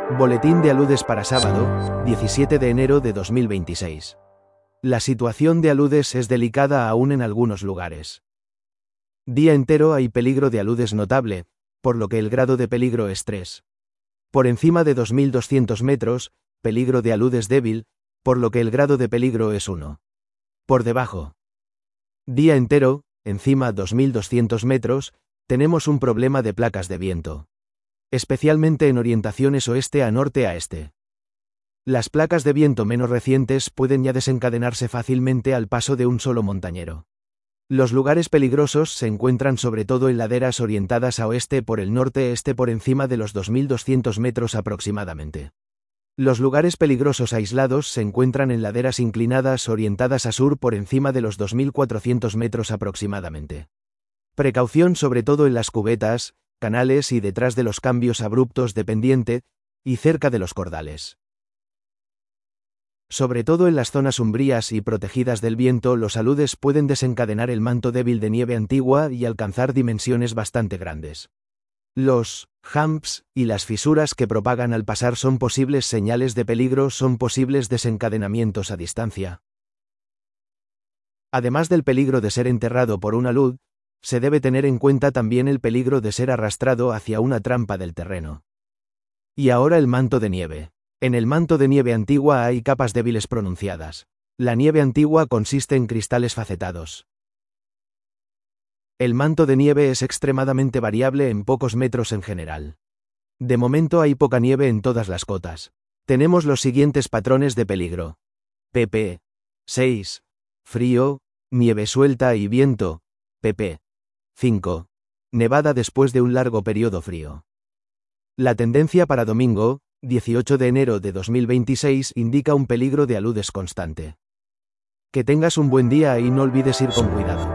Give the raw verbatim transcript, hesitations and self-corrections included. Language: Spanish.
Boletín de aludes para sábado, diecisiete de enero de dos mil veintiséis. La situación de aludes es delicada aún en algunos lugares. Día entero hay peligro de aludes notable, por lo que el grado de peligro es tres. Por encima de dos mil doscientos metros, peligro de aludes débil, por lo que el grado de peligro es uno. Por debajo. Día entero, encima dos mil doscientos metros, tenemos un problema de placas de viento. Especialmente en orientaciones oeste a norte a este. Las placas de viento menos recientes pueden ya desencadenarse fácilmente al paso de un solo montañero. Los lugares peligrosos se encuentran sobre todo en laderas orientadas a oeste por el norte-este por encima de los dos mil doscientos metros aproximadamente. Los lugares peligrosos aislados se encuentran en laderas inclinadas orientadas a sur por encima de los dos mil cuatrocientos metros aproximadamente. Precaución sobre todo en las cubetas, canales y detrás de los cambios abruptos de pendiente, y cerca de los cordales. Sobre todo en las zonas umbrías y protegidas del viento, los aludes pueden desencadenar el manto débil de nieve antigua y alcanzar dimensiones bastante grandes. Los humps y las fisuras que propagan al pasar son posibles señales de peligro, son posibles desencadenamientos a distancia. Además del peligro de ser enterrado por un alud, se debe tener en cuenta también el peligro de ser arrastrado hacia una trampa del terreno. Y ahora el manto de nieve. En el manto de nieve antigua hay capas débiles pronunciadas. La nieve antigua consiste en cristales facetados. El manto de nieve es extremadamente variable en pocos metros en general. De momento hay poca nieve en todas las cotas. Tenemos los siguientes patrones de peligro. pp. seis. Frío, nieve suelta y viento. pp. cinco. Nevada después de un largo periodo frío. La tendencia para domingo, dieciocho de enero de dos mil veintiséis, indica un peligro de aludes constante. Que tengas un buen día y no olvides ir con cuidado.